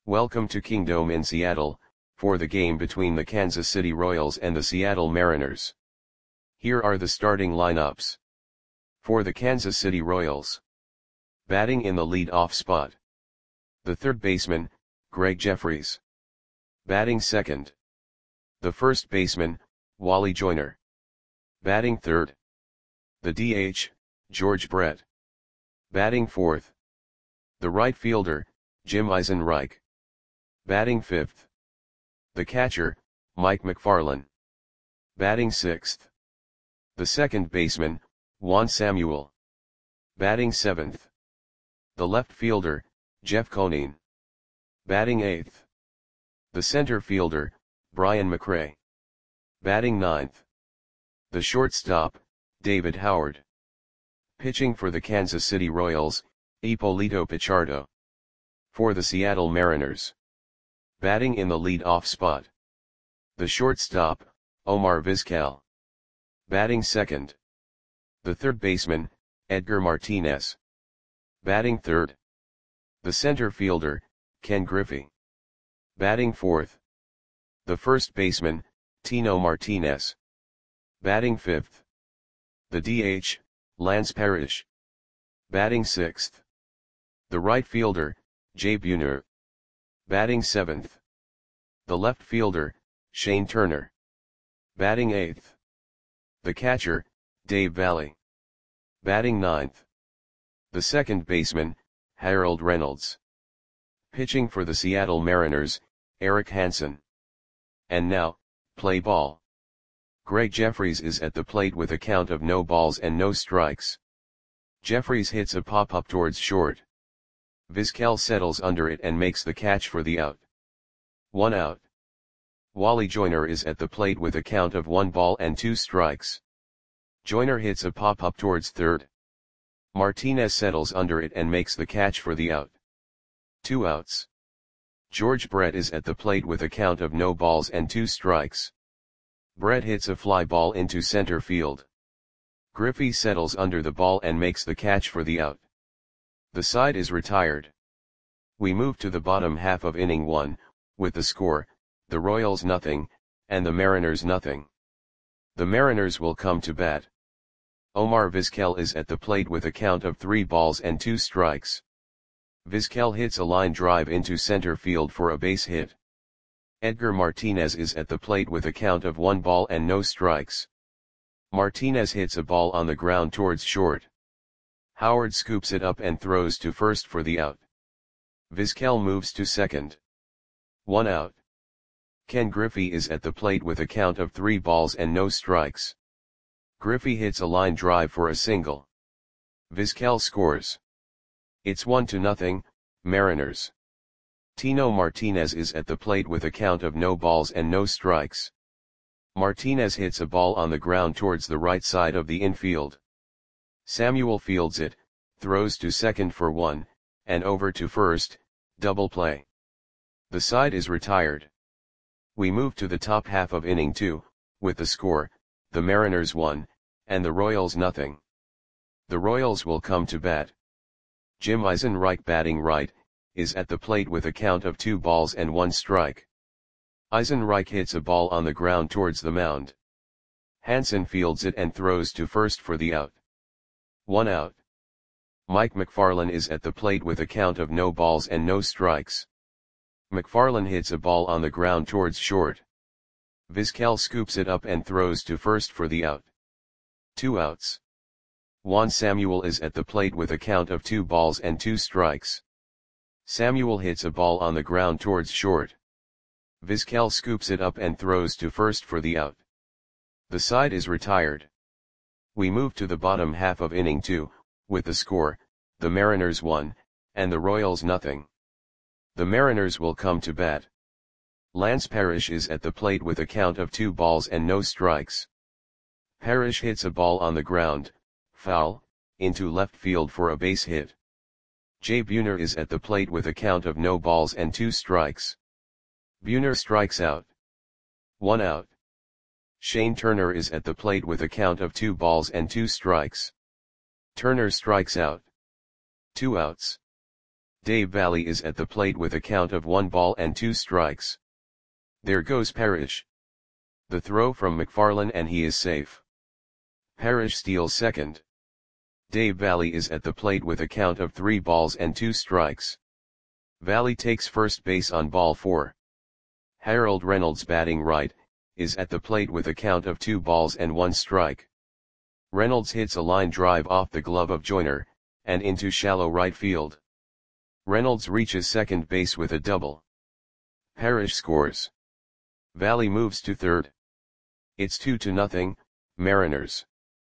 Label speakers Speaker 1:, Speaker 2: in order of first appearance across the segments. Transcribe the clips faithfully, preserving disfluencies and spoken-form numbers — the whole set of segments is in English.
Speaker 1: Welcome to Kingdome in Seattle, for the game between the Kansas City Royals and the Seattle Mariners. Here are the starting lineups. For the Kansas City Royals. Batting in the lead-off spot. The third baseman, Gregg Jefferies. Batting second. The first baseman, Wally Joyner. Batting third. The D H, George Brett. Batting fourth. The right fielder, Jim Eisenreich. Batting fifth. The catcher, Mike Macfarlane. Batting sixth. The second baseman, Juan Samuel. Batting seventh. The left fielder, Jeff Conine. Batting eighth. The center fielder, Brian McRae. Batting ninth. The shortstop, David Howard. Pitching for the Kansas City Royals, Ippolito Pichardo. For the Seattle Mariners. Batting in the lead-off spot. The shortstop, Omar Vizquel. Batting second. The third baseman, Edgar Martinez. Batting third. The center fielder, Ken Griffey. Batting fourth. The first baseman, Tino Martinez. Batting fifth. The D H, Lance Parrish. Batting sixth. The right fielder, Jay Buhner. Batting seventh. The left fielder, Shane Turner. Batting eighth. The catcher, Dave Valle. Batting ninth. The second baseman, Harold Reynolds. Pitching for the Seattle Mariners, Eric Hansen. And now, play ball. Gregg Jefferies is at the plate with a count of no balls and no strikes. Jefferies hits a pop-up towards short. Vizquel settles under it and makes the catch for the out. One out. Wally Joyner is at the plate with a count of one ball and two strikes. Joyner hits a pop-up towards third. Martinez settles under it and makes the catch for the out. Two outs. George Brett is at the plate with a count of no balls and two strikes. Brett hits a fly ball into center field. Griffey settles under the ball and makes the catch for the out. The side is retired. We move to the bottom half of inning one, with the score, the Royals nothing, and the Mariners nothing. The Mariners will come to bat. Omar Vizquel is at the plate with a count of three balls and two strikes. Vizquel hits a line drive into center field for a base hit. Edgar Martinez is at the plate with a count of one ball and no strikes. Martinez hits a ball on the ground towards short. Howard scoops it up and throws to first for the out. Vizquel moves to second. One out. Ken Griffey is at the plate with a count of three balls and no strikes. Griffey hits a line drive for a single. Vizquel scores. It's one to nothing, Mariners. Tino Martinez is at the plate with a count of no balls and no strikes. Martinez hits a ball on the ground towards the right side of the infield. Samuel fields it, throws to second for one, and over to first, double play. The side is retired. We move to the top half of inning two, with the score, the Mariners one, and the Royals nothing. The Royals will come to bat. Jim Eisenreich batting right, is at the plate with a count of two balls and one strike. Eisenreich hits a ball on the ground towards the mound. Hansen fields it and throws to first for the out. One out. Mike Macfarlane is at the plate with a count of no balls and no strikes. Macfarlane hits a ball on the ground towards short. Vizquel scoops it up and throws to first for the out. Two outs. Juan Samuel is at the plate with a count of two balls and two strikes. Samuel hits a ball on the ground towards short. Vizquel scoops it up and throws to first for the out. The side is retired. We move to the bottom half of inning two, with the score, the Mariners one, and the Royals nothing. The Mariners will come to bat. Lance Parrish is at the plate with a count of two balls and no strikes. Parrish hits a ball on the ground, foul, into left field for a base hit. Jay Buhner is at the plate with a count of no balls and two strikes. Buhner strikes out. One out. Shane Turner is at the plate with a count of two balls and two strikes. Turner strikes out. Two outs. Dave Valle is at the plate with a count of one ball and two strikes. There goes Parrish. The throw from McFarland and he is safe. Parrish steals second. Dave Valle is at the plate with a count of three balls and two strikes. Valle takes first base on ball four. Harold Reynolds, batting right, is at the plate with a count of two balls and one strike. Reynolds hits a line drive off the glove of Joyner, and into shallow right field. Reynolds reaches second base with a double. Parrish scores. Valle moves to third. It's two to nothing, Mariners.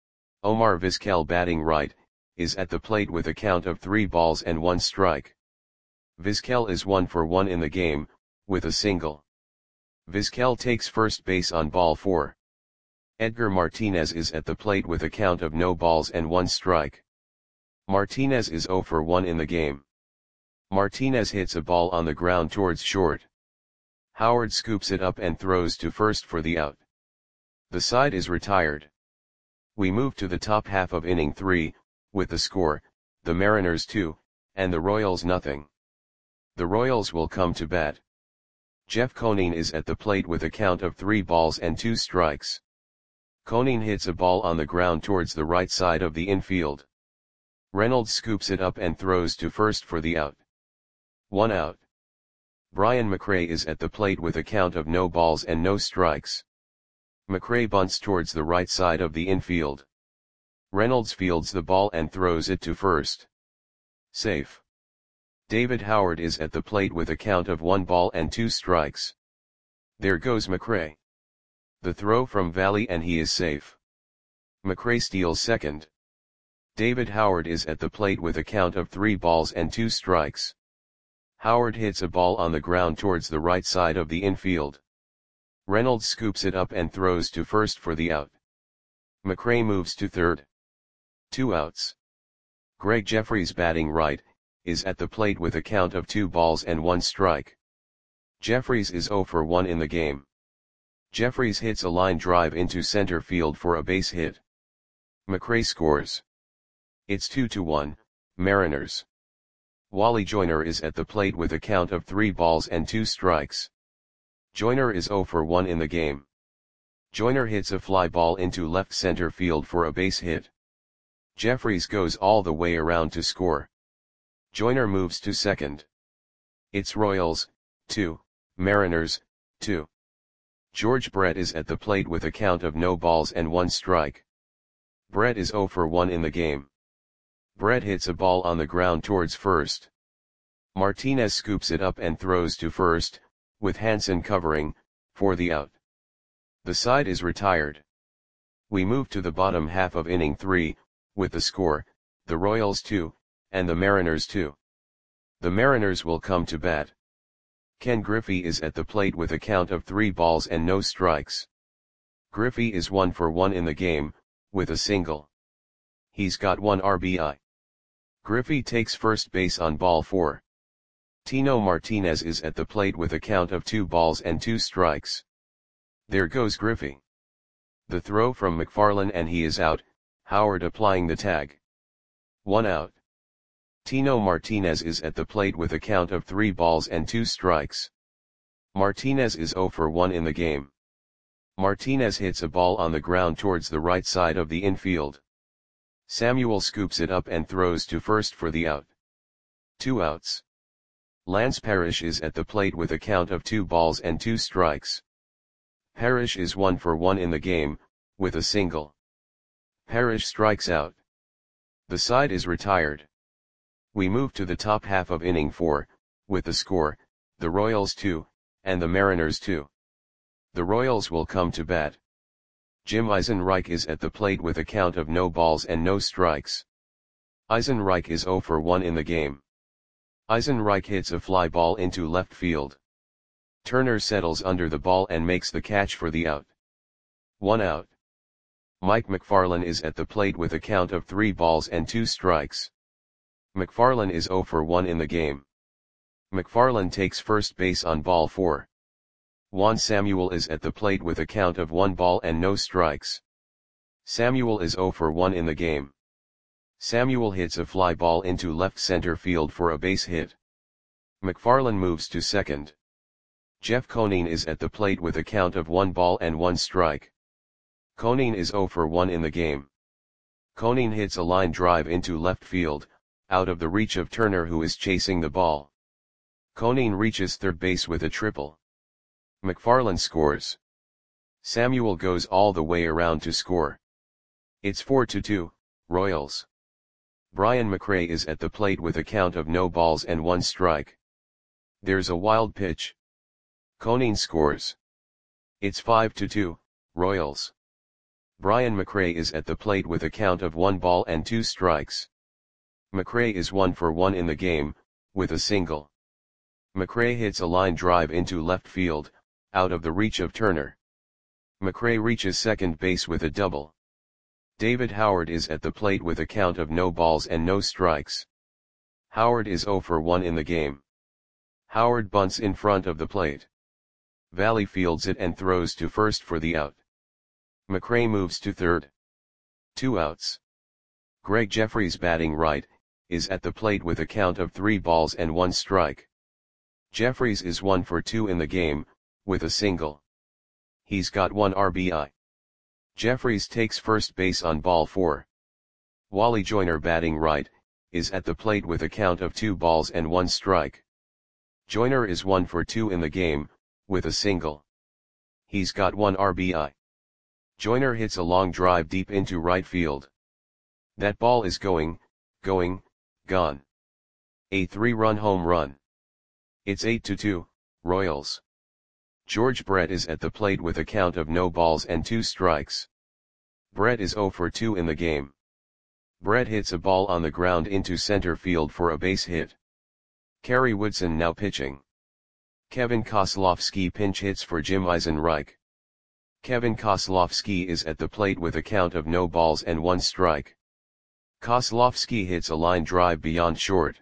Speaker 1: Omar Vizquel, batting right, is at the plate with a count of three balls and one strike. Vizquel is one for one in the game, with a single. Vizquel takes first base on ball four. Edgar Martinez is at the plate with a count of no balls and one strike. Martinez is zero for one in the game. Martinez hits a ball on the ground towards short. Howard scoops it up and throws to first for the out. The side is retired. We move to the top half of inning three, with the score, the Mariners two, and the Royals nothing. The Royals will come to bat. Jeff Conine is at the plate with a count of three balls and two strikes. Conine hits a ball on the ground towards the right side of the infield. Reynolds scoops it up and throws to first for the out. One out. Brian McRae is at the plate with a count of no balls and no strikes. McRae bunts towards the right side of the infield. Reynolds fields the ball and throws it to first. Safe. David Howard is at the plate with a count of one ball and two strikes. There goes McRae. The throw from Valle and he is safe. McRae steals second. David Howard is at the plate with a count of three balls and two strikes. Howard hits a ball on the ground towards the right side of the infield. Reynolds scoops it up and throws to first for the out. McRae moves to third. Two outs. Greg Jeffries, batting right, is at the plate with a count of two balls and one strike. Jeffries is zero for one in the game. Jeffries hits a line drive into center field for a base hit. McRae scores. It's two to one, Mariners. Wally Joyner is at the plate with a count of three balls and two strikes. Joyner is zero for one in the game. Joyner hits a fly ball into left center field for a base hit. Jeffries goes all the way around to score. Joyner moves to second. It's Royals, two, Mariners, two. George Brett is at the plate with a count of no balls and one strike. Brett is zero for one in the game. Brett hits a ball on the ground towards first. Martinez scoops it up and throws to first, with Hansen covering, for the out. The side is retired. We move to the bottom half of inning three, with the score, the Royals two, and the Mariners two. The Mariners will come to bat. Ken Griffey is at the plate with a count of three balls and no strikes. Griffey is one for one in the game, with a single. He's got one R B I. Griffey takes first base on ball four. Tino Martinez is at the plate with a count of two balls and two strikes. There goes Griffey. The throw from McFarland and he is out, Howard applying the tag. One out. Tino Martinez is at the plate with a count of three balls and two strikes. Martinez is zero for one in the game. Martinez hits a ball on the ground towards the right side of the infield. Samuel scoops it up and throws to first for the out. Two outs. Lance Parrish is at the plate with a count of two balls and two strikes. Parrish is one for one in the game, with a single. Parrish strikes out. The side is retired. We move to the top half of inning four, with the score, the Royals two, and the Mariners two. The Royals will come to bat. Jim Eisenreich is at the plate with a count of no balls and no strikes. Eisenreich is zero for one in the game. Eisenreich hits a fly ball into left field. Turner settles under the ball and makes the catch for the out. One out. Mike McFarland is at the plate with a count of three balls and two strikes. McFarland is zero for one in the game. McFarland takes first base on ball four. Juan Samuel is at the plate with a count of one ball and no strikes. Samuel is zero for one in the game. Samuel hits a fly ball into left center field for a base hit. McFarland moves to second. Jeff Conine is at the plate with a count of one ball and one strike. Conine is zero for one in the game. Conine hits a line drive into left field, out of the reach of Turner, who is chasing the ball. Conine reaches third base with a triple. McFarland scores. Samuel goes all the way around to score. It's four to two, Royals. Brian McRae is at the plate with a count of no balls and one strike. There's a wild pitch. Conine scores. It's five to two, Royals. Brian McRae is at the plate with a count of one ball and two strikes. McRae is one for one in the game, with a single. McRae hits a line drive into left field, out of the reach of Turner. McRae reaches second base with a double. David Howard is at the plate with a count of no balls and no strikes. Howard is zero for one in the game. Howard bunts in front of the plate. Valley fields it and throws to first for the out. McRae moves to third. Two outs. Greg Jeffries, batting right, is at the plate with a count of three balls and one strike. Jeffries is one for two in the game, with a single. He's got one R B I. Jeffries takes first base on ball four. Wally Joyner, batting right, is at the plate with a count of two balls and one strike. Joyner is one for two in the game, with a single. He's got one R B I. Joyner hits a long drive deep into right field. That ball is going, going, gone. A three-run home run. It's eight to two, Royals. George Brett is at the plate with a count of no balls and two strikes. Brett is zero for two in the game. Brett hits a ball on the ground into center field for a base hit. Kerry Woodson now pitching. Kevin Kozlowski pinch hits for Jim Eisenreich. Kevin Kozlowski is at the plate with a count of no balls and one strike. Kozlowski hits a line drive beyond short.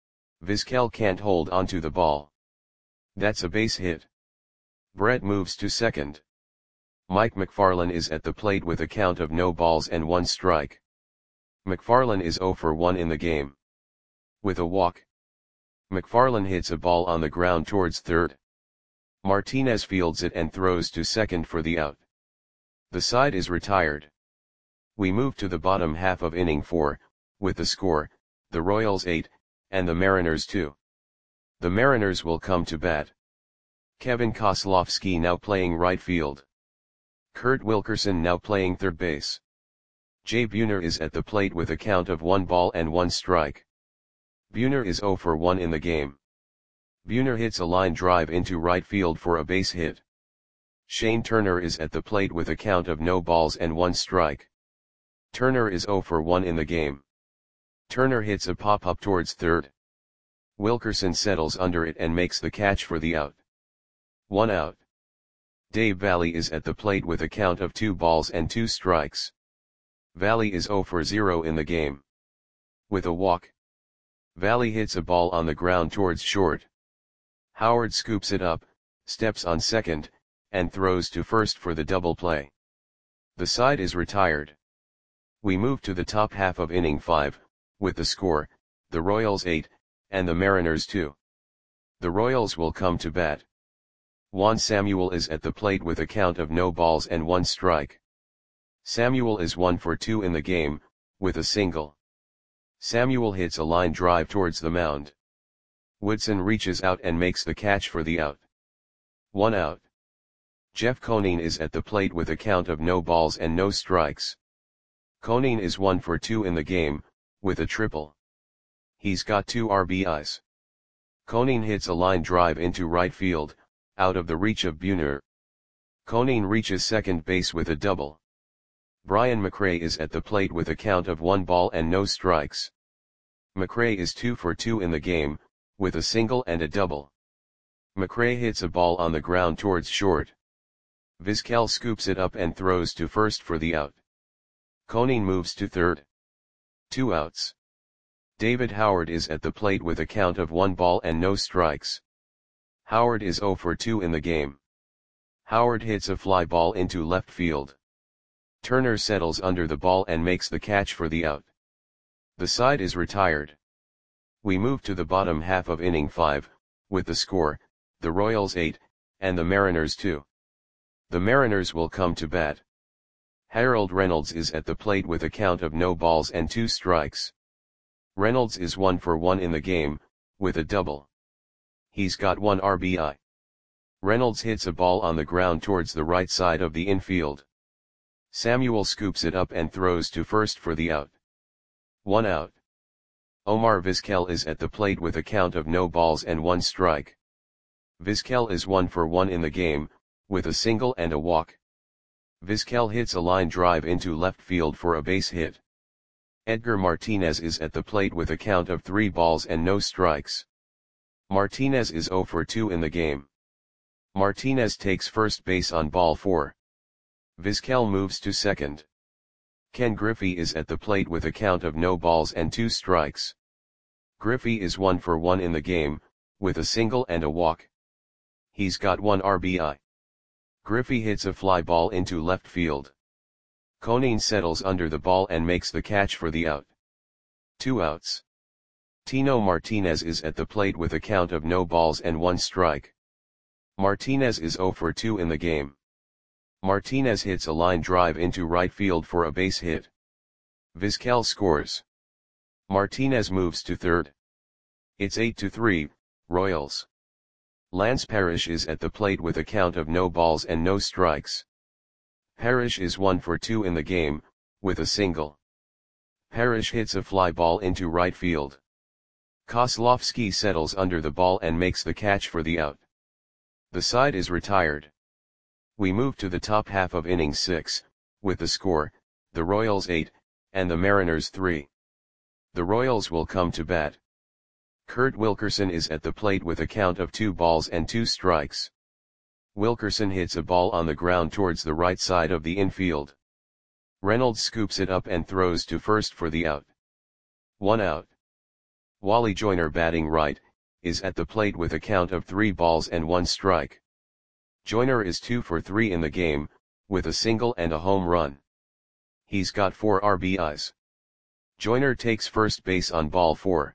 Speaker 1: Vizquel can't hold onto the ball. That's a base hit. Brett moves to second. Mike McFarland is at the plate with a count of no balls and one strike. McFarland is zero for one in the game. With a walk. McFarland hits a ball on the ground towards third. Martinez fields it and throws to second for the out. The side is retired. We move to the bottom half of inning four, with the score, the Royals eight, and the Mariners two. The Mariners will come to bat. Kevin Kozlowski now playing right field. Kurt Wilkerson now playing third base. Jay Buhner is at the plate with a count of one ball and one strike. Buhner is zero for one in the game. Buhner hits a line drive into right field for a base hit. Shane Turner is at the plate with a count of no balls and one strike. Turner is zero for one in the game. Turner hits a pop-up towards third. Wilkerson settles under it and makes the catch for the out. One out. Dave Valley is at the plate with a count of two balls and two strikes. Valley is zero for zero in the game. With a walk. Valley hits a ball on the ground towards short. Howard scoops it up, steps on second, and throws to first for the double play. The side is retired. We move to the top half of inning five, with the score, the Royals eight, and the Mariners two. The Royals will come to bat. Juan Samuel is at the plate with a count of no balls and one strike. Samuel is one for two in the game, with a single. Samuel hits a line drive towards the mound. Woodson reaches out and makes the catch for the out. One out. Jeff Conine is at the plate with a count of no balls and no strikes. Conine is one for two in the game, with a triple. He's got two R B Is. Conine hits a line drive into right field, out of the reach of Buhner. Conine reaches second base with a double. Brian McRae is at the plate with a count of one ball and no strikes. McRae is two for two in the game, with a single and a double. McRae hits a ball on the ground towards short. Vizquel scoops it up and throws to first for the out. Conine moves to third. Two outs. David Howard is at the plate with a count of one ball and no strikes. Howard is zero for two in the game. Howard hits a fly ball into left field. Turner settles under the ball and makes the catch for the out. The side is retired. We move to the bottom half of inning five, with the score, the Royals eight, and the Mariners two. The Mariners will come to bat. Harold Reynolds is at the plate with a count of no balls and two strikes. Reynolds is one for one in the game, with a double. He's got one R B I. Reynolds hits a ball on the ground towards the right side of the infield. Samuel scoops it up and throws to first for the out. One out. Omar Vizquel is at the plate with a count of no balls and one strike. Vizquel is one for one in the game, with a single and a walk. Vizquel hits a line drive into left field for a base hit. Edgar Martinez is at the plate with a count of three balls and no strikes. Martinez is zero for two in the game. Martinez takes first base on ball four. Vizquel moves to second. Ken Griffey is at the plate with a count of no balls and two strikes. Griffey is one for one in the game, with a single and a walk. He's got one R B I. Griffey hits a fly ball into left field. Conine settles under the ball and makes the catch for the out. Two outs. Tino Martinez is at the plate with a count of no balls and one strike. Martinez is zero for two in the game. Martinez hits a line drive into right field for a base hit. Vizquel scores. Martinez moves to third. It's eight to three, Royals. Lance Parrish is at the plate with a count of no balls and no strikes. Parrish is one for two in the game, with a single. Parrish hits a fly ball into right field. Kozlowski settles under the ball and makes the catch for the out. The side is retired. We move to the top half of inning six, with the score, the Royals eight, and the Mariners three. The Royals will come to bat. Kurt Wilkerson is at the plate with a count of two balls and two strikes. Wilkerson hits a ball on the ground towards the right side of the infield. Reynolds scoops it up and throws to first for the out. One out. Wally Joyner, batting right, is at the plate with a count of three balls and one strike. Joyner is two for three in the game, with a single and a home run. He's got four R B Is. Joyner takes first base on ball four.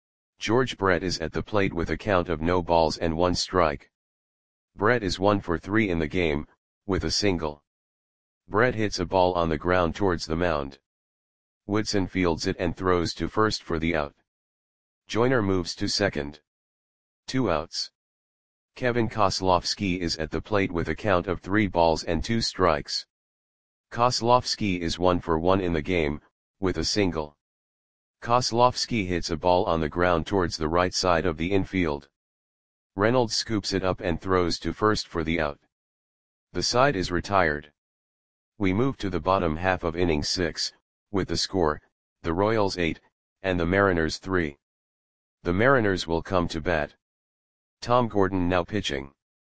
Speaker 1: George Brett is at the plate with a count of no balls and one strike. Brett is one for three in the game, with a single. Brett hits a ball on the ground towards the mound. Woodson fields it and throws to first for the out. Joyner moves to second. Two outs. Kevin Kozlowski is at the plate with a count of three balls and two strikes. Kozlowski is one for one in the game, with a single. Kozlowski hits a ball on the ground towards the right side of the infield. Reynolds scoops it up and throws to first for the out. The side is retired. We move to the bottom half of inning six, with the score, the Royals eight, and the Mariners three. The Mariners will come to bat. Tom Gordon now pitching.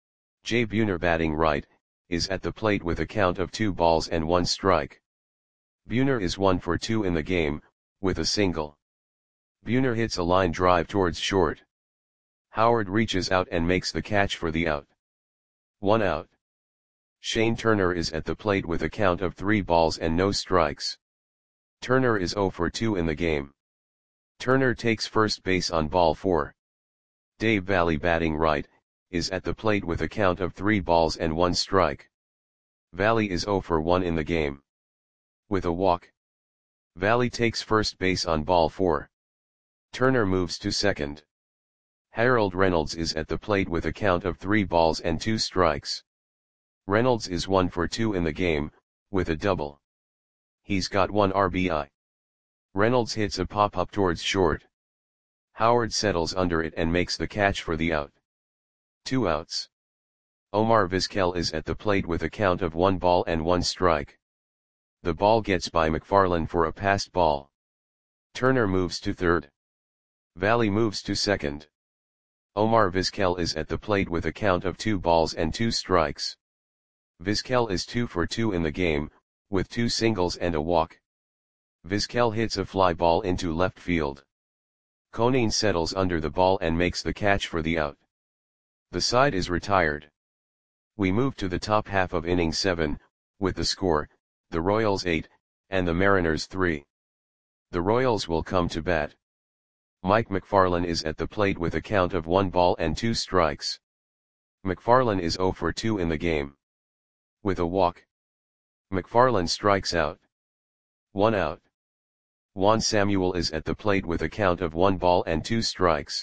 Speaker 1: Jay Buhner, batting right, is at the plate with a count of two balls and one strike. Buhner is one for two in the game, with a single. Buhner hits a line drive towards short. Howard reaches out and makes the catch for the out. One out. Shane Turner is at the plate with a count of three balls and no strikes. Turner is zero for two in the game. Turner takes first base on ball four. Dave Valle, batting right, is at the plate with a count of three balls and one strike. Valle is zero for one in the game. With a walk. Valle takes first base on ball four. Turner moves to second. Harold Reynolds is at the plate with a count of three balls and two strikes. Reynolds is one for two in the game, with a double. He's got one R B I. Reynolds hits a pop-up towards short. Howard settles under it and makes the catch for the out. Two outs. Omar Vizquel is at the plate with a count of one ball and one strike. The ball gets by McFarland for a passed ball. Turner moves to third. Valle moves to second. Omar Vizquel is at the plate with a count of two balls and two strikes. Vizquel is two for two in the game, with two singles and a walk. Vizquel hits a fly ball into left field. Conine settles under the ball and makes the catch for the out. The side is retired. We move to the top half of inning seven, with the score, the Royals eight, and the Mariners three. The Royals will come to bat. Mike McFarland is at the plate with a count of one ball and two strikes. McFarland is zero for two in the game. With a walk, McFarland strikes out. One out. Juan Samuel is at the plate with a count of one ball and two strikes.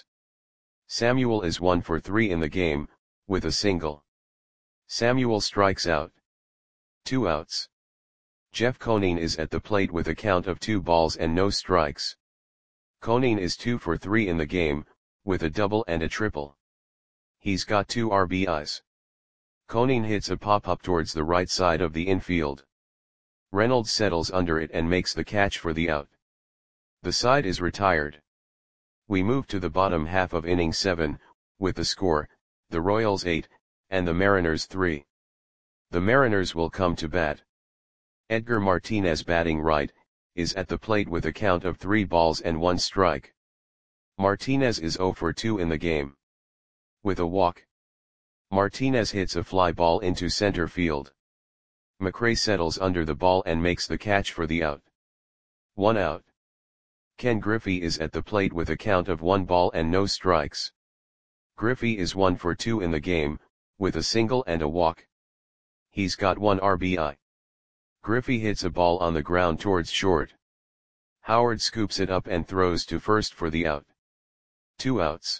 Speaker 1: Samuel is one for three in the game, with a single. Samuel strikes out. Two outs. Jeff Conine is at the plate with a count of two balls and no strikes. Conine is two for three in the game, with a double and a triple. He's got two R B Is. Conine hits a pop-up towards the right side of the infield. Reynolds settles under it and makes the catch for the out. The side is retired. We move to the bottom half of inning seven, with the score, the Royals eight, and the Mariners three. The Mariners will come to bat. Edgar Martinez, batting right, is at the plate with a count of three balls and one strike. Martinez is zero for two in the game. With a walk, Martinez hits a fly ball into center field. McRae settles under the ball and makes the catch for the out. One out. Ken Griffey is at the plate with a count of one ball and no strikes. Griffey is one for two in the game, with a single and a walk. He's got one R B I. Griffey hits a ball on the ground towards short. Howard scoops it up and throws to first for the out. Two outs.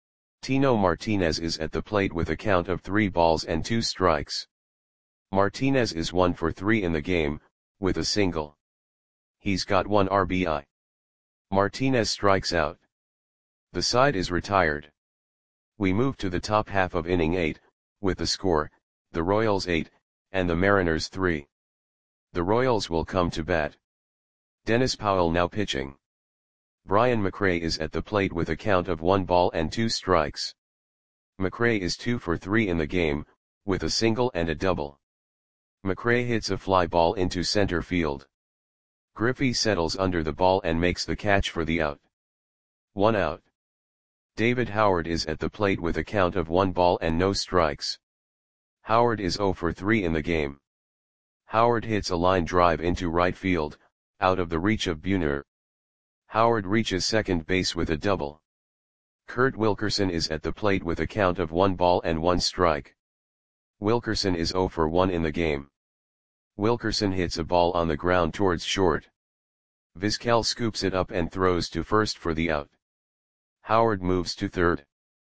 Speaker 1: Tino Martinez is at the plate with a count of three balls and two strikes. Martinez is one for three in the game, with a single. He's got one R B I. Martinez strikes out. The side is retired. We move to the top half of inning eight, with the score, the Royals eight, and the Mariners three. The Royals will come to bat. Dennis Powell now pitching. Brian McRae is at the plate with a count of one ball and two strikes. McRae is two for three in the game, with a single and a double. McRae hits a fly ball into center field. Griffey settles under the ball and makes the catch for the out. One out. David Howard is at the plate with a count of one ball and no strikes. Howard is zero for three in the game. Howard hits a line drive into right field, out of the reach of Buhner. Howard reaches second base with a double. Kurt Wilkerson is at the plate with a count of one ball and one strike. Wilkerson is zero for one in the game. Wilkerson hits a ball on the ground towards short. Vizquel scoops it up and throws to first for the out. Howard moves to third.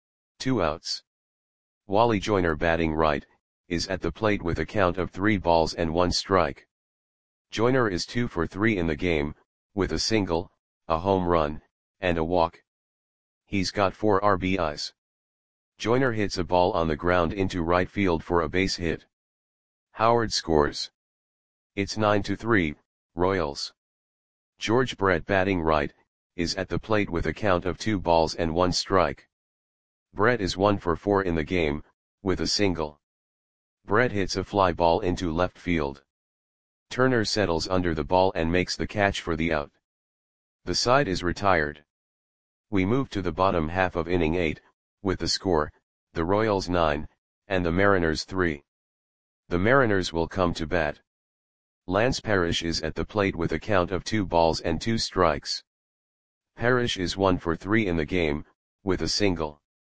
Speaker 1: Two outs. Wally Joyner, batting right, is at the plate with a count of three balls and one strike. Joyner is two for three in the game, with a single, a home run, and a walk. He's got four R B Is. Joyner hits a ball on the ground into right field for a base hit. Howard scores. It's nine to three, Royals. George Brett, batting right, is at the plate with a count of two balls and one strike. Brett is one for four in the game, with a single. Brett hits a fly ball into left field. Turner settles under the ball and makes the catch for the out. The side is retired. We move to the bottom half of inning eight, with the score, the Royals nine, and the Mariners three. The Mariners will come to bat. Lance Parrish is at the plate with a count of two balls and two strikes. Parrish is one for three in the game, with a single.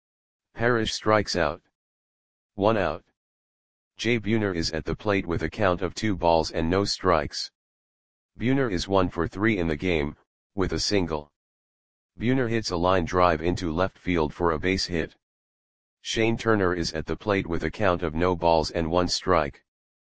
Speaker 1: Parrish strikes out. One out. Jay Buhner is at the plate with a count of two balls and no strikes. Buhner is one for three in the game, with a single. Buhner hits a line drive into left field for a base hit. Shane Turner is at the plate with a count of no balls and one strike.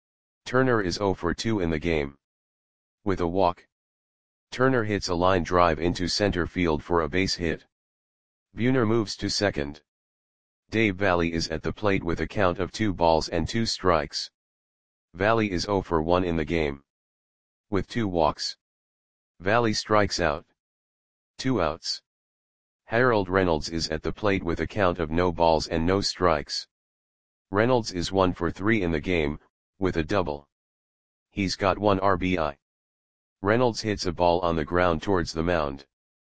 Speaker 1: Turner is zero for two in the game. With a walk, Turner hits a line drive into center field for a base hit. Buhner moves to second. Dave Valle is at the plate with a count of two balls and two strikes. Valle is zero for one in the game. With two walks, Valle strikes out. Two outs. Harold Reynolds is at the plate with a count of no balls and no strikes. Reynolds is one for three in the game, with a double. He's got one R B I. Reynolds hits a ball on the ground towards the mound.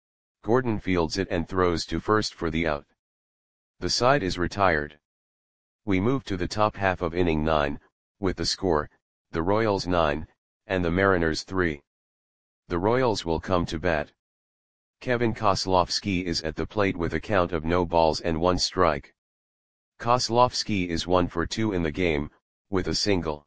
Speaker 1: Gordon fields it and throws to first for the out. The side is retired. We move to the top half of inning nine, with the score, the Royals nine, and the Mariners three. The Royals will come to bat. Kevin Kozlowski is at the plate with a count of no balls and one strike. Kozlowski is one for two in the game, with a single.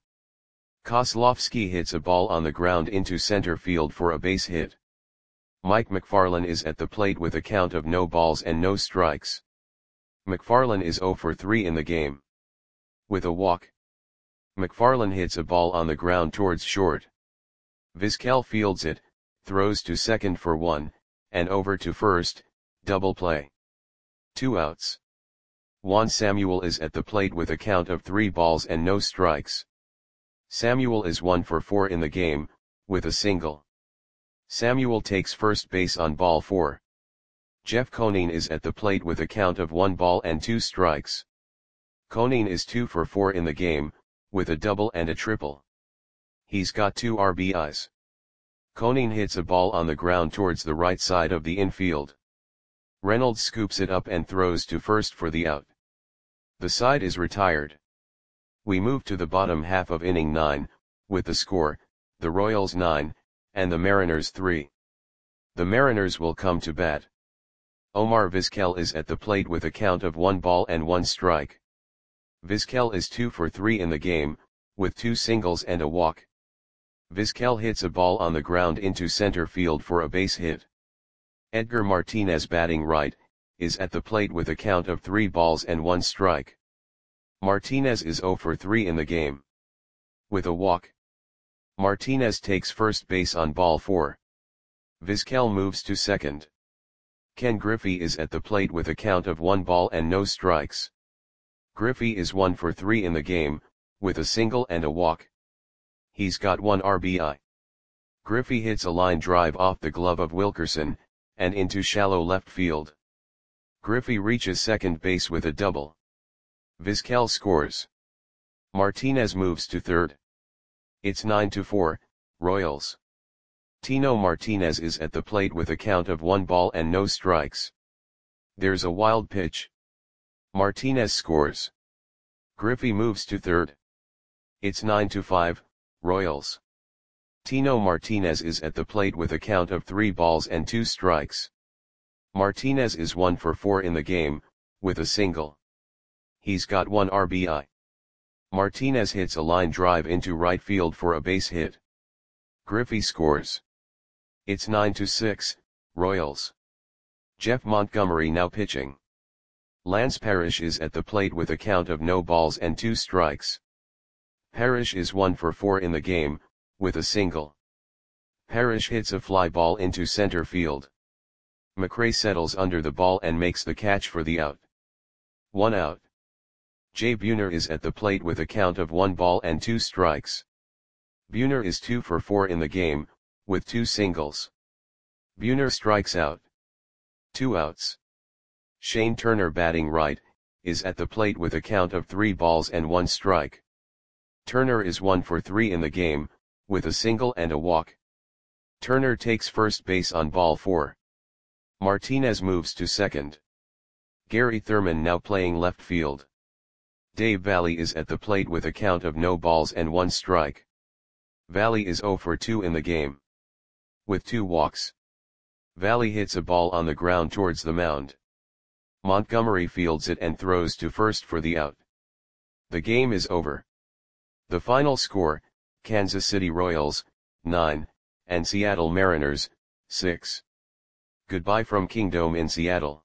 Speaker 1: Kozlowski hits a ball on the ground into center field for a base hit. Mike McFarland is at the plate with a count of no balls and no strikes. McFarland is zero for three in the game. With a walk. McFarland hits a ball on the ground towards short. Vizquel fields it, throws to second for one, and over to first, double play. Two outs. Juan Samuel is at the plate with a count of three balls and no strikes. Samuel is one for four in the game, with a single. Samuel takes first base on ball four. Jeff Conine is at the plate with a count of one ball and two strikes. Conine is two for four in the game, with a double and a triple. He's got two R B Is. Conine hits a ball on the ground towards the right side of the infield. Reynolds scoops it up and throws to first for the out. The side is retired. We move to the bottom half of inning nine, with the score, the Royals nine, and the Mariners three. The Mariners will come to bat. Omar Vizquel is at the plate with a count of one ball and one strike. Vizquel is two for three in the game, with two singles and a walk. Vizquel hits a ball on the ground into center field for a base hit. Edgar Martinez, batting right, is at the plate with a count of three balls and one strike. Martinez is zero for three in the game. With a walk. Martinez takes first base on ball four. Vizquel moves to second. Ken Griffey is at the plate with a count of one ball and no strikes. Griffey is one for three in the game, with a single and a walk. He's got one R B I. Griffey hits a line drive off the glove of Wilkerson, and into shallow left field. Griffey reaches second base with a double. Vizquel scores. Martinez moves to third. It's nine to four, Royals. Tino Martinez is at the plate with a count of one ball and no strikes. There's a wild pitch. Martinez scores. Griffey moves to third. It's nine to five, Royals. Tino Martinez is at the plate with a count of three balls and two strikes. Martinez is one for four in the game, with a single. He's got one R B I. Martinez hits a line drive into right field for a base hit. Griffey scores. It's nine to six, Royals. Jeff Montgomery now pitching. Lance Parrish is at the plate with a count of no balls and two strikes. Parrish is one for four in the game, with a single. Parrish hits a fly ball into center field. McRae settles under the ball and makes the catch for the out. One out. Jay Buhner is at the plate with a count of one ball and two strikes. Buhner is two for four in the game, with two singles. Buhner strikes out. Two outs. Shane Turner, batting right, is at the plate with a count of three balls and one strike. Turner is one for three in the game, with a single and a walk. Turner takes first base on ball four. Martinez moves to second. Gary Thurman now playing left field. Dave Valle is at the plate with a count of no balls and one strike. Valle is zero for two in the game. With two walks. Valle hits a ball on the ground towards the mound. Montgomery fields it and throws to first for the out. The game is over. The final score, Kansas City Royals, nine, and Seattle Mariners, six. Goodbye from Kingdome in Seattle.